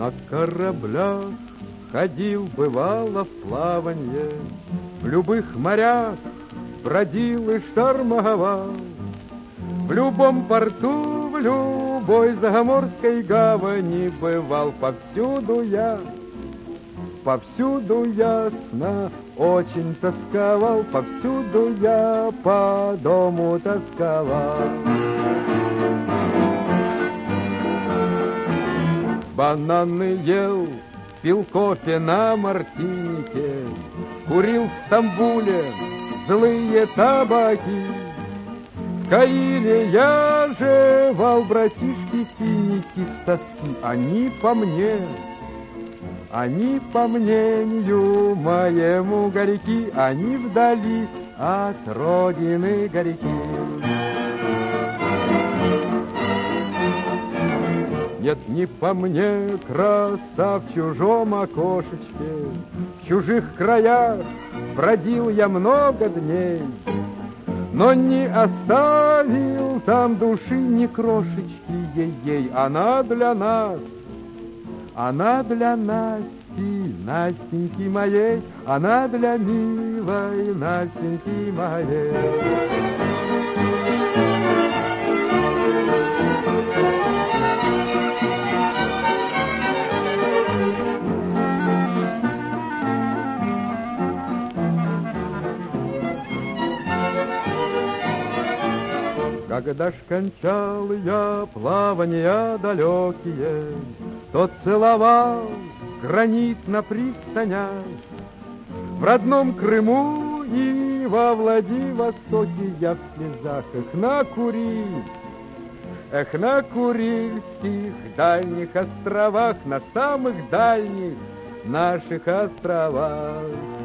На кораблях ходил, бывало, в плаванье, в любых морях бродил и штормовал, в любом порту, в любой заморской гавани бывал. Повсюду ясно очень тосковал, повсюду я по дому тосковал. Бананы ел, пил кофе на Мартинике, курил в Стамбуле злые табаки. В Каире я жевал, братишки, финики с тоски. Они по мнению моему горьки, они вдали от родины горьки. Нет, не по мне, краса в чужом окошечке, в чужих краях бродил я много дней, но не оставил там души ни крошечки ей-ей. Она для Насти, Настеньки моей, она для милой Настеньки моей. Когда ж кончал я плавания далекие, то целовал гранит на пристанях. В родном Крыму и во Владивостоке я в слезах на Курильских дальних островах, на самых дальних наших островах.